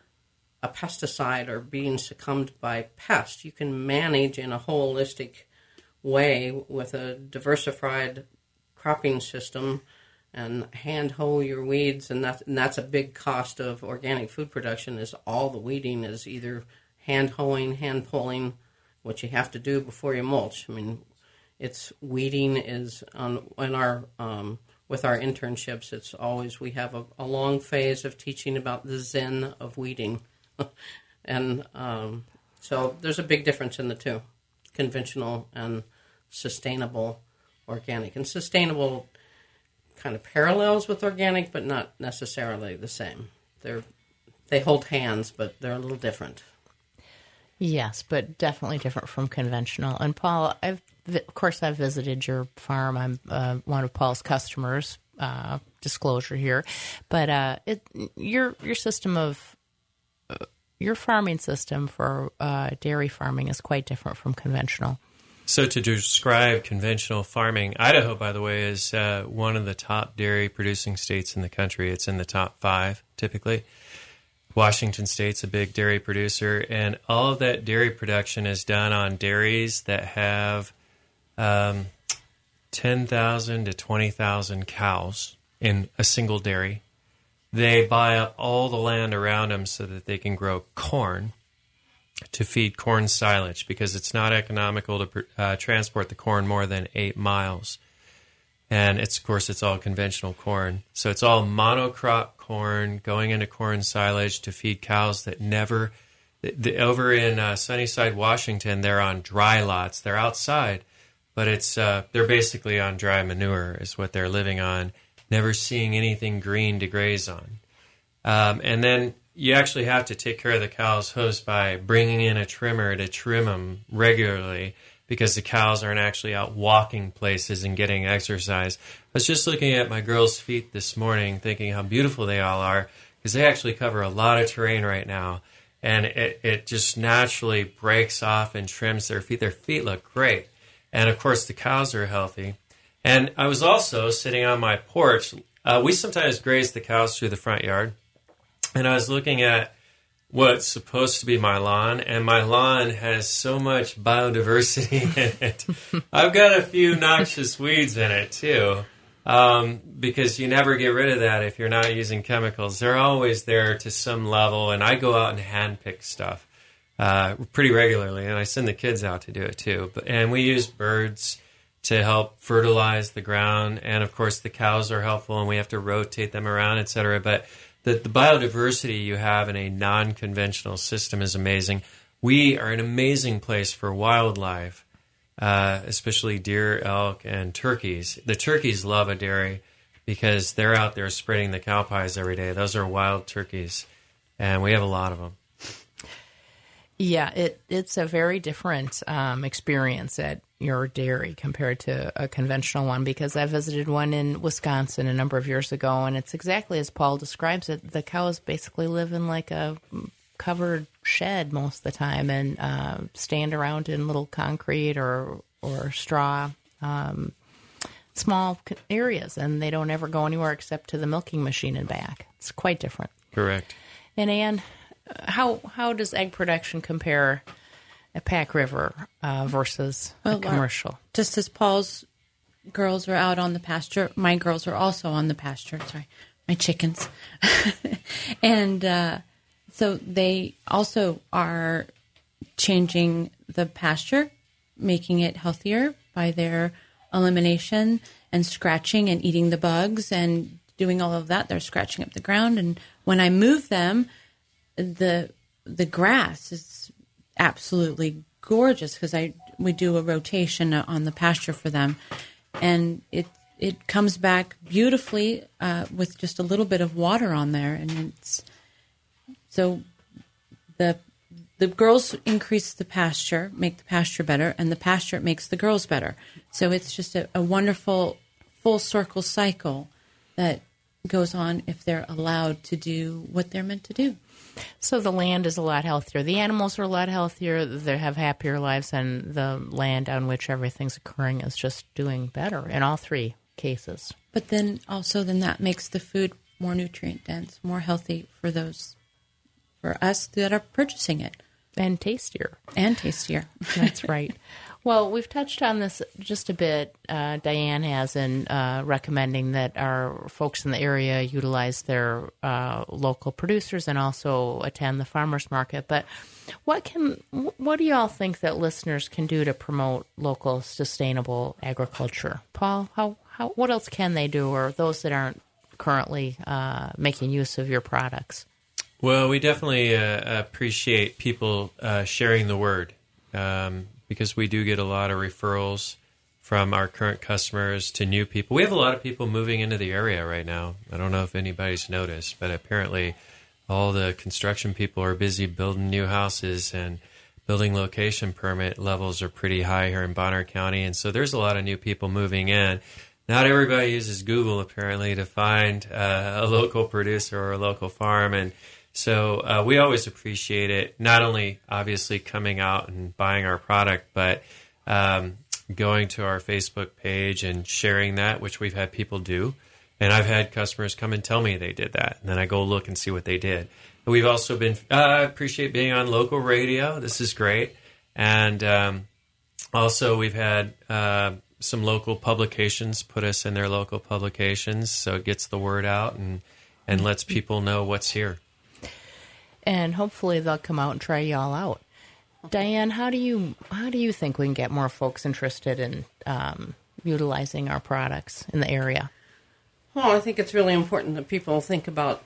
Speaker 3: a pesticide or being succumbed by pests. You can manage in a holistic way with a diversified cropping system and hand hoe your weeds, and that's, and that's a big cost of organic food production. Is all the weeding is either hand hoeing, hand pulling, what you have to do before you mulch. I mean, it's weeding is on in our um, with our internships. It's always we have a, a long phase of teaching about the zen of weeding, and um, so there's a big difference in the two, conventional and sustainable organic. And sustainable kind of parallels with organic, but not necessarily the same. They're they hold hands, but they're a little different.
Speaker 1: Yes, but definitely different from conventional. And Paul, I've of course I've visited your farm. I'm uh, one of Paul's customers. Uh, disclosure here, but uh, it your your system of uh, your farming system for uh, dairy farming is quite different from conventional.
Speaker 2: So to describe conventional farming, Idaho, by the way, is uh, one of the top dairy producing states in the country. It's in the top five, typically. Washington State's a big dairy producer, and all of that dairy production is done on dairies that have um, ten thousand to twenty thousand cows in a single dairy. They buy up all the land around them so that they can grow corn to feed corn silage, because it's not economical to uh, transport the corn more than eight miles. And it's, of course, it's all conventional corn. So it's all monocrop corn going into corn silage to feed cows that never... The, the, over in uh, Sunnyside, Washington, they're on dry lots. They're outside, but it's uh, they're basically on dry manure is what they're living on, never seeing anything green to graze on. Um, and then you actually have to take care of the cows' hooves by bringing in a trimmer to trim them regularly, because the cows aren't actually out walking places and getting exercise. I was just looking at my girls' feet this morning, thinking how beautiful they all are, because they actually cover a lot of terrain right now, and it, it just naturally breaks off and trims their feet. Their feet look great. And, of course, the cows are healthy. And I was also sitting on my porch. Uh, we sometimes graze the cows through the front yard. And I was looking at what's supposed to be my lawn, and my lawn has so much biodiversity in it. I've got a few noxious weeds in it, too, um, because you never get rid of that if you're not using chemicals. They're always there to some level, and I go out and handpick stuff uh, pretty regularly, and I send the kids out to do it, too. But, and we use birds to help fertilize the ground, and, of course, the cows are helpful, and we have to rotate them around, et cetera. But The, the biodiversity you have in a non-conventional system is amazing. We are an amazing place for wildlife, uh, especially deer, elk, and turkeys. The turkeys love a dairy because they're out there spreading the cow pies every day. Those are wild turkeys, and we have a lot of them.
Speaker 1: Yeah, it it's a very different um, experience at your dairy compared to a conventional one, because I visited one in Wisconsin a number of years ago, and it's exactly as Paul describes it. The cows basically live in like a covered shed most of the time, and uh, stand around in little concrete or or straw um, small areas, and they don't ever go anywhere except to the milking machine and back. It's quite different.
Speaker 2: Correct.
Speaker 1: And Ann, how how does egg production compare at Pack River uh, versus
Speaker 4: well,
Speaker 1: a commercial?
Speaker 4: Our, just as Paul's girls are out on the pasture, my girls are also on the pasture. Sorry, my chickens. and uh, so they also are changing the pasture, making it healthier by their elimination and scratching and eating the bugs and doing all of that, they're scratching up the ground. And when I move them, the the grass is absolutely gorgeous because I we do a rotation on the pasture for them, and it it comes back beautifully uh, with just a little bit of water on there, and it's so the the girls increase the pasture, make the pasture better, and the pasture makes the girls better. So it's just a, a wonderful full circle cycle that goes on if they're allowed to do what they're meant to do.
Speaker 1: So the land is a lot healthier. The animals are a lot healthier. They have happier lives, and the land on which everything's occurring is just doing better in all three cases.
Speaker 4: But then also then that makes the food more nutrient dense, more healthy for those, for us that are purchasing it.
Speaker 1: And tastier.
Speaker 4: And tastier.
Speaker 1: That's right. Well, we've touched on this just a bit. Uh, Diane has in uh, recommending that our folks in the area utilize their uh, local producers and also attend the farmers market. But what can what do you all think that listeners can do to promote local sustainable agriculture? Paul, how, how what else can they do, or those that aren't currently uh, making use of your products?
Speaker 2: Well, we definitely uh, appreciate people uh, sharing the word. Um, because we do get a lot of referrals from our current customers to new people. We have a lot of people moving into the area right now. I don't know if anybody's noticed, but apparently all the construction people are busy building new houses, and building location permit levels are pretty high here in Bonner County, and so there's a lot of new people moving in. Not everybody uses Google, apparently, to find uh, a local producer or a local farm, and So uh, we always appreciate it, not only obviously coming out and buying our product, but um, going to our Facebook page and sharing that, which we've had people do. And I've had customers come and tell me they did that, and then I go look and see what they did. And we've also been, I uh, appreciate being on local radio. This is great. And um, also we've had uh, some local publications put us in their local publications, so it gets the word out and, and lets people know what's here.
Speaker 1: And hopefully they'll come out and try y'all out. Diane, how do you how do you think we can get more folks interested in um, utilizing our products in the area?
Speaker 3: Well, I think it's really important that people think about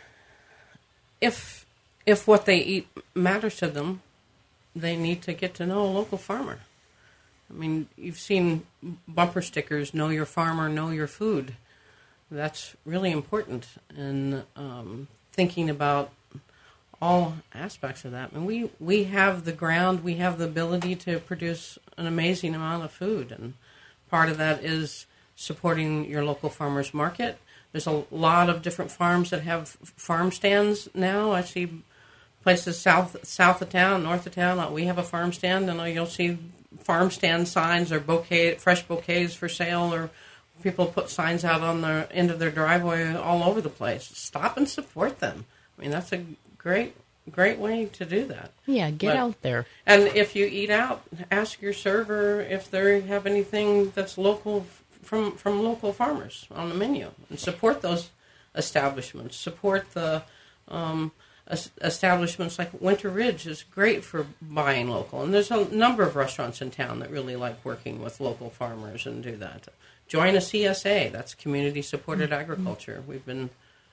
Speaker 3: if if what they eat matters to them, they need to get to know a local farmer. I mean, you've seen bumper stickers, know your farmer, know your food. That's really important in um, thinking about all aspects of that. I mean, we, we have the ground, we have the ability to produce an amazing amount of food, and part of that is supporting your local farmers market. There's a lot of different farms that have farm stands now. I see places south south of town, north of town. We have a farm stand, and you'll see farm stand signs or bouquet, fresh bouquets for sale, or people put signs out on the end of their driveway all over the place. Stop and support them. I mean, that's a great, great way to do that.
Speaker 1: Yeah, get
Speaker 3: but,
Speaker 1: out there.
Speaker 3: And if you eat out, ask your server if they have anything that's local from from local farmers on the menu, and support those establishments. Support the um, establishments like Winter Ridge is great for buying local, and there's a number of restaurants in town that really like working with local farmers and do that. Join a C S A. That's Community Supported mm-hmm. Agriculture. We've been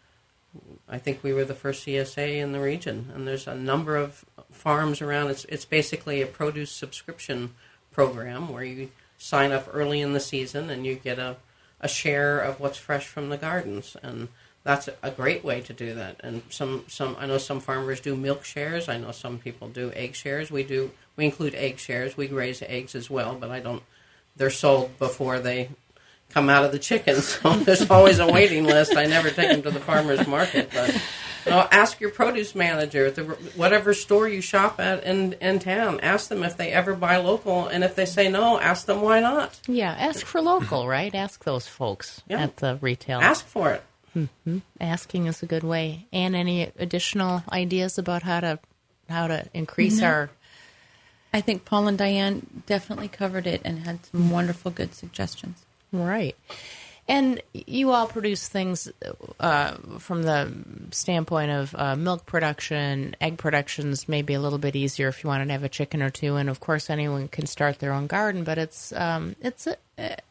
Speaker 3: I think we were the first C S A in the region, and there's a number of farms around. It's it's basically a produce subscription program where you sign up early in the season and you get a, a share of what's fresh from the gardens, and that's a great way to do that. And some, some I know some farmers do milk shares. I know some people do egg shares. We do we include egg shares. We raise eggs as well, but I don't. They're sold before they come out of the chickens, so there's always a waiting list. I never take them to the farmer's market, but you know, ask your produce manager at the whatever store you shop at in, in town. Ask them if they ever buy local, and if they say no, ask them why not.
Speaker 1: Yeah, ask for local, right? Ask those folks yeah. at the retail.
Speaker 3: Ask for it.
Speaker 1: Mm-hmm. Asking is a good way. And any additional ideas about how to how to increase no. our...
Speaker 4: I think Paul and Diane definitely covered it and had some wonderful, good suggestions.
Speaker 1: Right. And you all produce things uh, from the standpoint of uh, milk production, egg production's maybe a little bit easier if you want to have a chicken or two. And, of course, anyone can start their own garden. But it's um, it's a,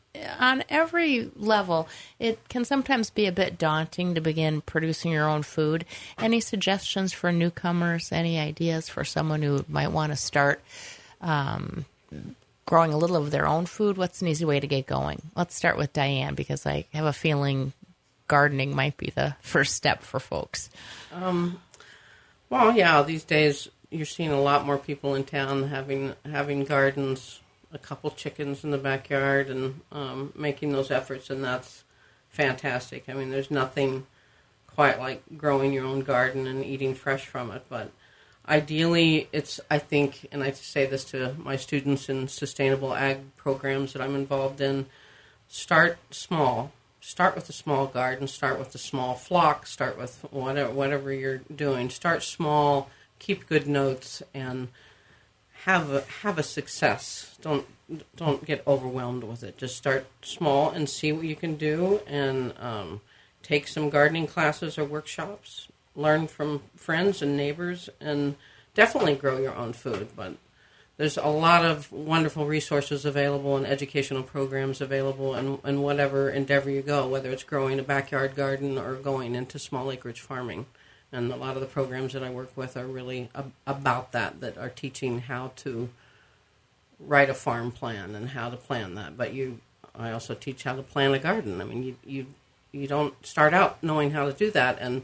Speaker 1: on every level, it can sometimes be a bit daunting to begin producing your own food. Any suggestions for newcomers? Any ideas for someone who might want to start um, growing a little of their own food? What's an easy way to get going? Let's start with Diane, because I have a feeling gardening might be the first step for folks.
Speaker 3: Um, well, yeah, these days you're seeing a lot more people in town having having gardens, a couple chickens in the backyard, and um, making those efforts, and that's fantastic. I mean, there's nothing quite like growing your own garden and eating fresh from it, but ideally, it's, I think, and I say this to my students in sustainable ag programs that I'm involved in, start small. Start with a small garden, start with a small flock, start with whatever, whatever you're doing. Start small, keep good notes, and have a, have a success. Don't don't get overwhelmed with it. Just start small and see what you can do, and um, take some gardening classes or workshops. Learn from friends and neighbors, and definitely grow your own food. But there's a lot of wonderful resources available and educational programs available in, in whatever endeavor you go, whether it's growing a backyard garden or going into small acreage farming. And a lot of the programs that I work with are really ab- about that, that are teaching how to write a farm plan and how to plan that. But you, I also teach how to plan a garden. I mean, you you, you don't start out knowing how to do that, and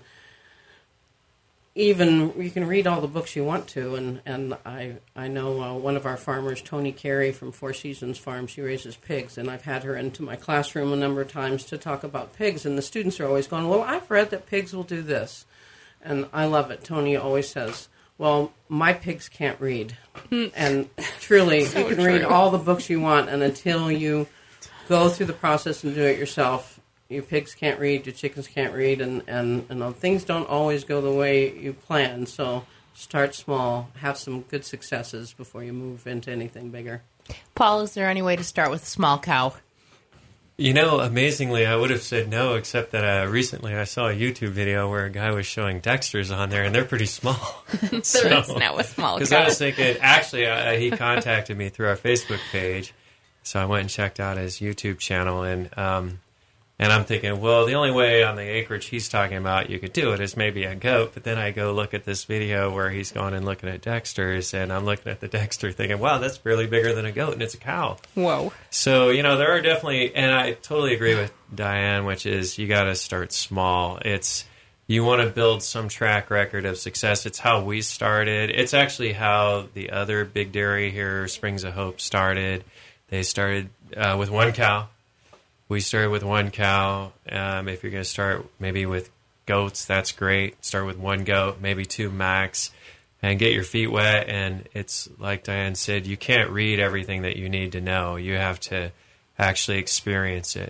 Speaker 3: even you can read all the books you want to, and, and I I know uh, one of our farmers, Tony Carey from Four Seasons Farm, she raises pigs, and I've had her into my classroom a number of times to talk about pigs, and the students are always going, well, I've read that pigs will do this, and I love it. Tony always says, well, my pigs can't read, and truly, so you can true. read all the books you want, and until you go through the process and do it yourself, your pigs can't read, your chickens can't read, and, and, and things don't always go the way you plan. So start small, have some good successes before you move into anything bigger.
Speaker 1: Paul, is there any way to start with a small cow?
Speaker 2: You know, amazingly, I would have said no, except that uh, recently I saw a YouTube video where a guy was showing Dexters on there, and they're pretty small.
Speaker 1: there so, is now a small cow.
Speaker 2: Because I was thinking, actually, uh, he contacted me through our Facebook page, so I went and checked out his YouTube channel, and um, and I'm thinking, well, the only way on the acreage he's talking about you could do it is maybe a goat, but then I go look at this video where he's going and looking at Dexters, and I'm looking at the Dexter thinking, wow, that's barely bigger than a goat, and it's a cow.
Speaker 1: Whoa.
Speaker 2: So, you know, there are definitely, and I totally agree with Diane, which is you got to start small. It's, you want to build some track record of success. It's how we started. It's actually how the other big dairy here, Springs of Hope, started. They started uh, with one cow. We started with one cow. Um, if you're going to start maybe with goats, that's great. Start with one goat, maybe two max, and get your feet wet. And it's like Diane said, you can't read everything that you need to know. You have to actually experience it.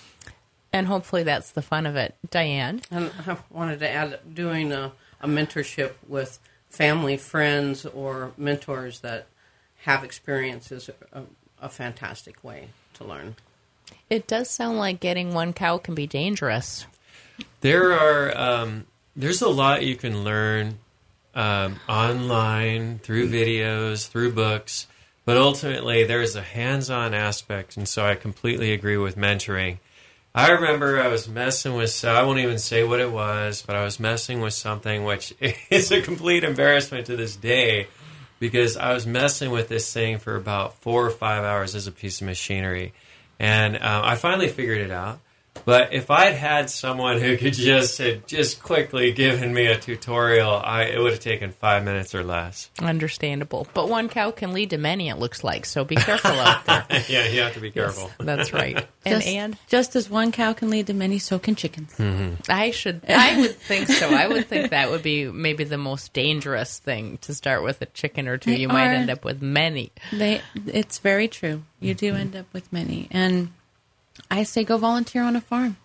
Speaker 1: And hopefully that's the fun of it. Diane?
Speaker 3: And I wanted to add, doing a, a mentorship with family, friends, or mentors that have experience is a, a fantastic way to learn.
Speaker 1: It does sound like getting one cow can be dangerous.
Speaker 2: There are, um, there's a lot you can learn um, online, through videos, through books, but ultimately there's a hands-on aspect, and so I completely agree with mentoring. I remember I was messing with, I won't even say what it was, but I was messing with something which is a complete embarrassment to this day, because I was messing with this thing for about four or five hours as a piece of machinery. And uh, I finally figured it out. But if I'd had someone who could just had just quickly given me a tutorial, I it would have taken five minutes or less.
Speaker 1: Understandable. But one cow can lead to many, it looks like, so be careful out there.
Speaker 2: Yeah, you have to be careful.
Speaker 1: Yes, that's right. And
Speaker 4: just,
Speaker 1: Ann?
Speaker 4: Just as one cow can lead to many, so can chickens.
Speaker 2: Mm-hmm.
Speaker 1: I should, I would think so. I would think that would be maybe the most dangerous thing, to start with a chicken or two.
Speaker 4: They
Speaker 1: you
Speaker 4: are,
Speaker 1: might end up with many.
Speaker 4: They, it's very true. You do
Speaker 1: Mm-hmm.
Speaker 4: end up with many. And I say go volunteer on a farm.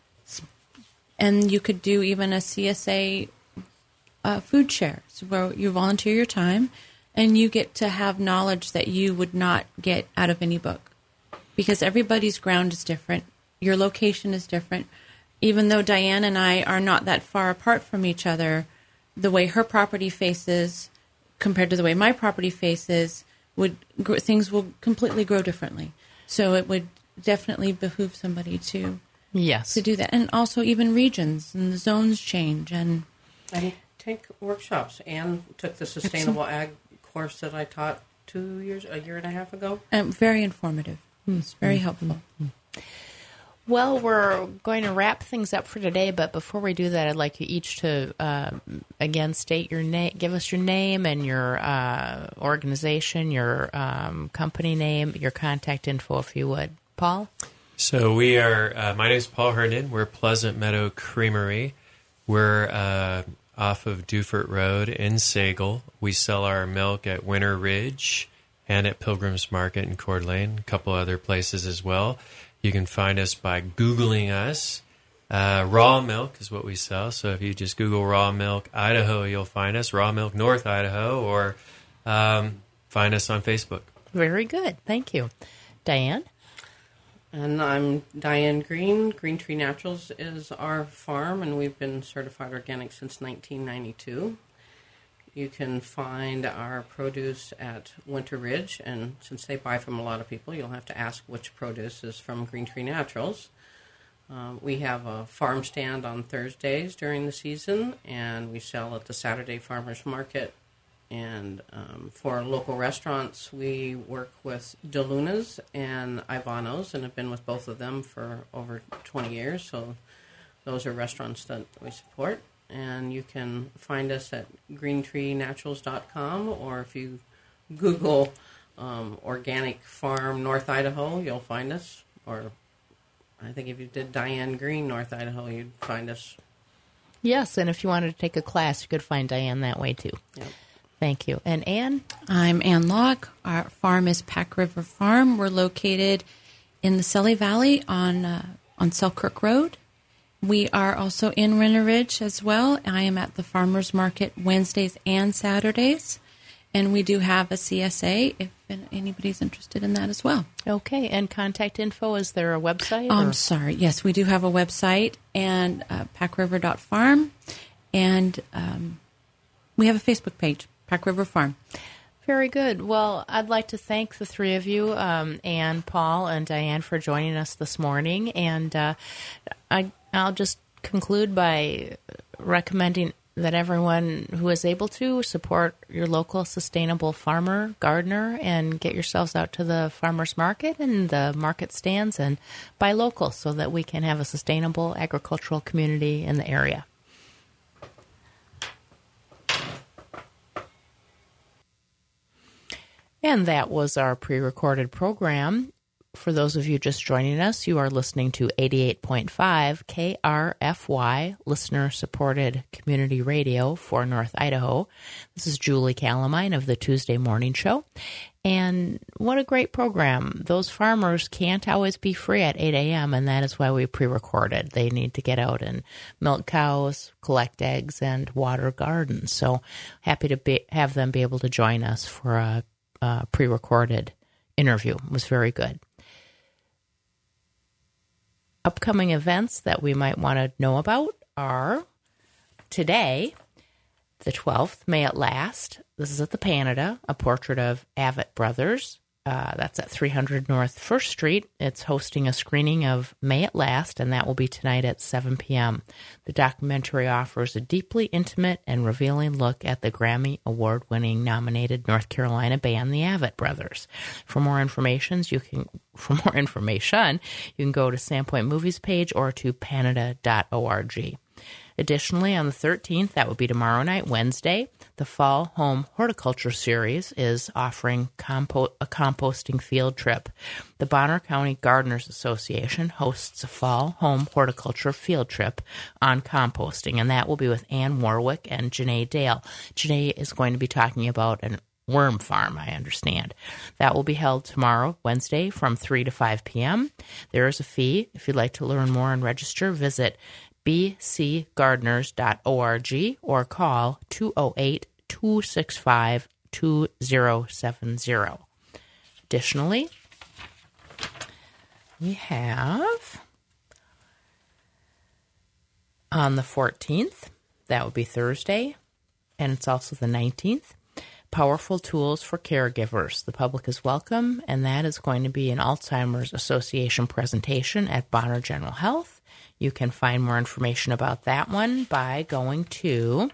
Speaker 4: And you could do even a C S A uh, food share, so where you volunteer your time and you get to have knowledge that you would not get out of any book. Because everybody's ground is different. Your location is different. Even though Diane and I are not that far apart from each other, the way her property faces compared to the way my property faces, would things will completely grow differently. So it would definitely behooves somebody to
Speaker 1: Yes.
Speaker 4: to do that. And also even regions and the zones change. And
Speaker 3: I take workshops. Anne took the Sustainable Ag course that I taught two years, a year and a half ago.
Speaker 4: um, very informative. It's very helpful.
Speaker 1: Well, we're going to wrap things up for today, but before we do that, I'd like you each to, uh, again, state your name, give us your name and your uh, organization, your um, company name, your contact info, if you would. Paul?
Speaker 2: So we are, uh, my name is Paul Herndon. We're Pleasant Meadow Creamery. We're uh, off of Dufert Road in Sagal. We sell our milk at Winter Ridge and at Pilgrim's Market in Coeur d'Alene, a couple other places as well. You can find us by Googling us. Uh, raw milk is what we sell. So if you just Google raw milk Idaho, you'll find us, raw milk North Idaho, or um, find us on Facebook.
Speaker 1: Very good. Thank you. Diane?
Speaker 3: And I'm Diane Green. Green Tree Naturals is our farm, and we've been certified organic since nineteen ninety-two. You can find our produce at Winter Ridge, and since they buy from a lot of people, you'll have to ask which produce is from Green Tree Naturals. Um, we have a farm stand on Thursdays during the season, and we sell at the Saturday Farmers Market. And um, for local restaurants, we work with DeLuna's and Ivano's, and have been with both of them for over twenty years. So those are restaurants that we support. And you can find us at green tree naturals dot com, or if you Google um, Organic Farm North Idaho, you'll find us. Or I think if you did Diane Green North Idaho, you'd find us.
Speaker 1: Yes, and if you wanted to take a class, you could find Diane that way too.
Speaker 3: Yep.
Speaker 1: Thank you. And Anne?
Speaker 4: I'm Ann Locke. Our farm is Pack River Farm. We're located in the Selly Valley on uh, on Selkirk Road. We are also in Winter Ridge as well. I am at the Farmers Market Wednesdays and Saturdays. And we do have a C S A if anybody's interested in that as well.
Speaker 1: Okay, and contact info, is there a website?
Speaker 4: I'm
Speaker 1: or?
Speaker 4: sorry. Yes, we do have a website, and uh, pack river dot farm. And um, we have a Facebook page, Pack River Farm.
Speaker 1: Very good. Well, I'd like to thank the three of you, um, Anne, Paul, and Diane, for joining us this morning. And uh, I, I'll just conclude by recommending that everyone who is able to support your local sustainable farmer, gardener, and get yourselves out to the farmers market and the market stands and buy local so that we can have a sustainable agricultural community in the area. And that was our pre-recorded program. For those of you just joining us, you are listening to eighty-eight point five K R F Y, listener-supported community radio for North Idaho. This is Julie Calamine of the Tuesday Morning Show. And what a great program. Those farmers can't always be free at eight a.m., and that is why we pre-recorded. They need to get out and milk cows, collect eggs, and water gardens. So happy to be, have them be able to join us for a Uh, pre-recorded interview. It was very good. Upcoming events that we might want to know about are today, the twelfth, May It Last. This is at the Panada, a portrait of Avett Brothers. Uh, that's at three hundred North First Street. It's hosting a screening of May It Last, and that will be tonight at seven p.m. The documentary offers a deeply intimate and revealing look at the Grammy Award-winning nominated North Carolina band, the Avett Brothers. For more information, you can for more information, you can go to Sandpoint Movies page or to panada dot org. Additionally, on the thirteenth, that would be tomorrow night, Wednesday, the Fall Home Horticulture Series is offering compo- a composting field trip. The Bonner County Gardeners Association hosts a Fall Home Horticulture field trip on composting, and that will be with Ann Warwick and Janae Dale. Janae is going to be talking about an worm farm, I understand. That will be held tomorrow, Wednesday, from three to five p.m. There is a fee. If you'd like to learn more and register, visit b c gardeners dot org or call two oh eight, two six five, two oh seven oh. Additionally, we have on the fourteenth, that would be Thursday, and it's also the nineteenth, Powerful Tools for Caregivers. The public is welcome, and that is going to be an Alzheimer's Association presentation at Bonner General Health. You can find more information about that one by going to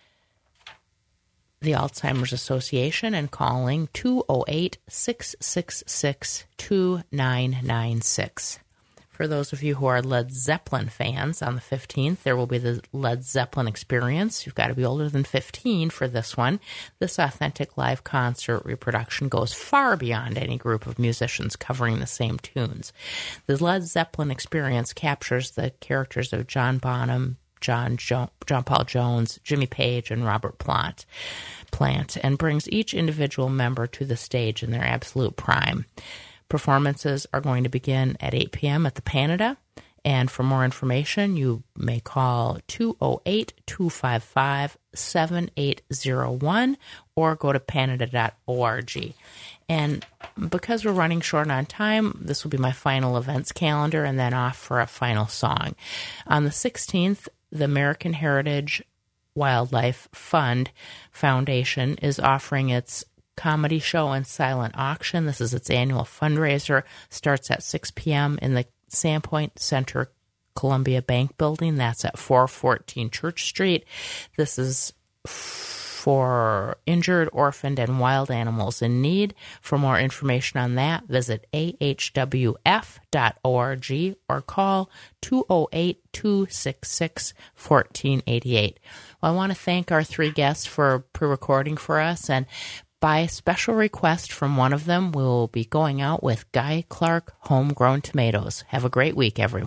Speaker 1: the Alzheimer's Association and calling two oh eight, six six six, two nine nine six. For those of you who are Led Zeppelin fans, on the fifteenth, there will be the Led Zeppelin Experience. You've got to be older than fifteen for this one. This authentic live concert reproduction goes far beyond any group of musicians covering the same tunes. The Led Zeppelin Experience captures the characters of John Bonham, John jo- John Paul Jones, Jimmy Page, and Robert Plant, Plant, and brings each individual member to the stage in their absolute prime. Performances are going to begin at eight p.m. at the Panada, and for more information, you may call two oh eight, two five five, seven eight oh one or go to panada dot org. And because we're running short on time, this will be my final events calendar and then off for a final song. On the sixteenth, the American Heritage Wildlife Fund Foundation is offering its comedy show and silent auction. This is its annual fundraiser. Starts at six p.m. in the Sandpoint Center Columbia Bank Building. That's at four fourteen Church Street. This is for injured, orphaned, and wild animals in need. For more information on that, visit a h w f dot org or call two oh eight, two six six, one four eight eight. Well, I want to thank our three guests for pre-recording for us, and by special request from one of them, we'll be going out with Guy Clark Homegrown Tomatoes. Have a great week, everyone.